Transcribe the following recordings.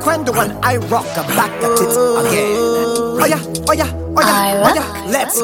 cuando when I rock a back at it again. Oh yeah, oh yeah, oh yeah, oh yeah, let's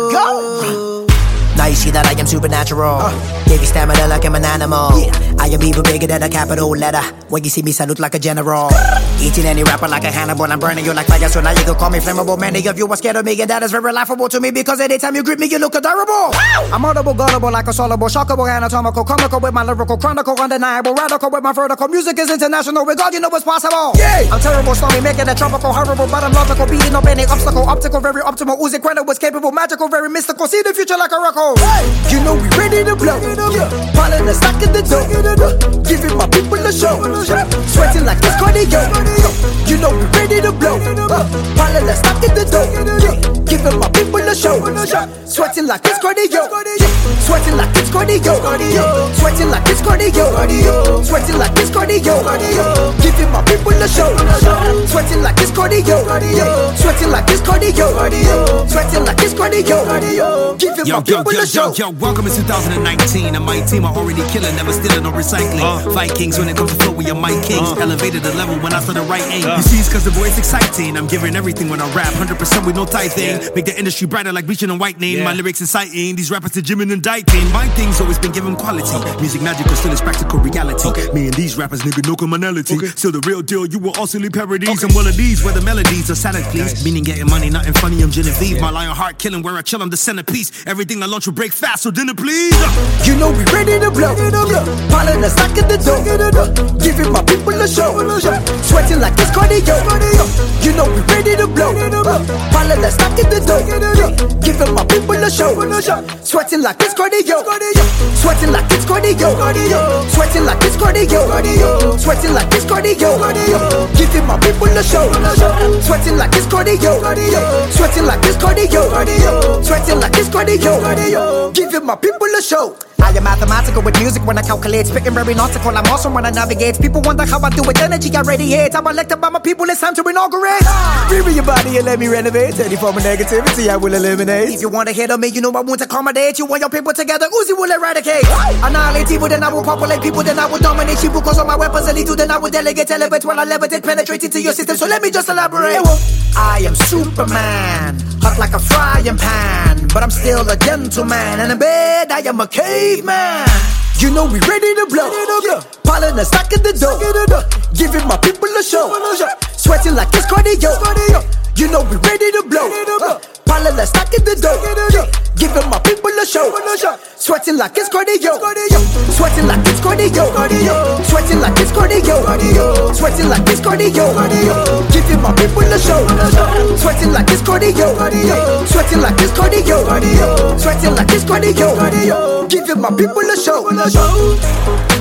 go. Now you see that I am supernatural. Give you stamina like I'm an animal. I am even bigger than a capital letter. When you see me, salute like a general. Eating any rapper like a Hannibal. I'm burning you like fire, so now you can call me flammable. Many of you are scared of me, and that is very laughable to me, because anytime you grip me, you look adorable. I'm audible, gullible like a soluble, shockable, anatomical, comical with my lyrical, chronicle, undeniable, radical with my vertical. Music is international, with God you know what's possible. I'm terrible, slowly making it tropical, horrible, but I'm logical, beating up any obstacle, optical, very optimal, oozing credit was capable, magical, very mystical. See the future like a record. You know we ready to blow. Piling the stock in the dough. Giving my people a show. Sweating like it's cardio. You know we ready to blow. Piling the stock in the dough. Giving my people a show. Sweating like it's cardio. Sweating like it's cardio. Sweating like it's cardio. Sweating like it's cardio. Giving my people a show. Sweating like it's cardio. Sweating like it's cardio. Sweating like it's cardio. Giving my people a show. Yo, welcome to 2019, and my team are already killing, never stealing or recycling. Vikings when it comes to flow, we are my kings. Elevated the level when I started writing. You see, it's cause the voice exciting. I'm giving everything when I rap, 100% with no tithing. Make the industry brighter like bleaching and whitening. My lyrics inciting, these rappers to gym and indicting. My thing's always been given quality. Music magical, still is practical reality. Me and these rappers, nigga, no commonality. Still the real deal, you will all silly parodies. And one of these where the melodies are salad, please. Meaning getting money, nothing funny, I'm Genevieve. My lion heart killing where I chill, I'm the centerpiece. Everything I launch will break fast, so dinner please. You know we ready to blow. Piling the stock in the dough. Giving my people a show. Sweating like it's cardio. You know we ready to blow. Piling the stock in the dough. Giving my people a show. Sweating like it's cardio. Sweating like it's cardio. Sweating like it's cardio. Sweating like it's cardio. Giving my people a show. Sweating like it's cardio. Sweating like it's cardio. Sweating like it's cardio. Giving my people a show. I am mathematical with music when I calculate. Spitting very nautical, I'm awesome when I navigate. People wonder how I do it, energy I radiate. I'm elected by my people, it's time to inaugurate. Free me your body and let me renovate. Any form of negativity I will eliminate. If you want to hit on me, you know I won't accommodate. You want your people together, Uzi will eradicate. Annihilate evil, then I will populate people, then I will dominate you. Because all my weapons are lethal, then I will delegate, elevate. While I levitate, penetrate into your system, so let me just elaborate. I am Superman, hot like a frying pan, but I'm still a gentleman, and in bed I am a caveman. You know we ready to blow. Piling the stock in the dough. Giving my people a show. Sweating like it's cardio. You know we ready to blow. Piling the stock in the dough. Giving my people a show. Sweating like it's cardio. Sweating like it's cardio. Sweating like it's cardio. Sweating like it's cardio. Giving my people a show. Sweating like it's cardio. Sweating like it's cardio. Sweating like it's cardio. Giving my people a show.